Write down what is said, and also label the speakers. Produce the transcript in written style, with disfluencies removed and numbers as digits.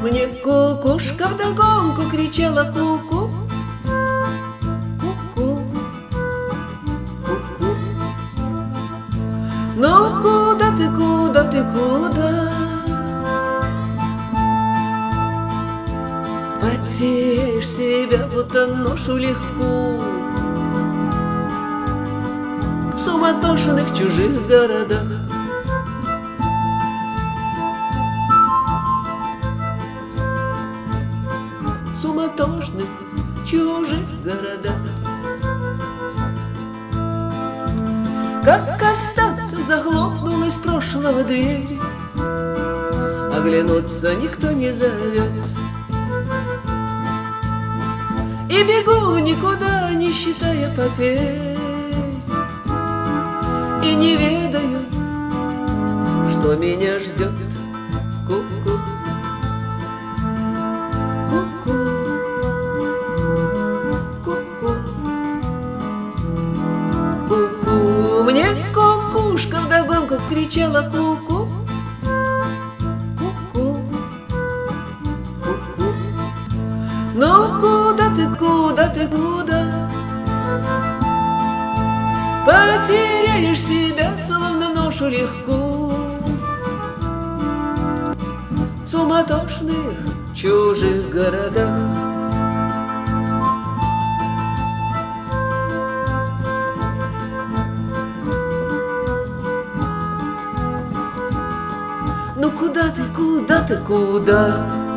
Speaker 1: мне кукушка вдогонку кричала: ку-ку, ку-ку, ку-ку. Ну куда ты, куда ты, куда? Потеряешь себя, будто ношу легко в суматошных чужих городах. В суматошных чужих городах. Как остаться, захлопнулась прошлого дверь, оглянуться никто не зовет. И бегу никуда, не считая потерь, и не ведаю, что меня ждет. Ку-ку, ку-ку, ку-ку, ку-ку. Мне кукушка вдогонку кричала: ку-ку, ку-ку, ку-ку. Ну куда ты, куда ты, куда? Потеряешь себя, словно ношу легко в суматошных чужих городах. Ну куда ты, куда ты, куда?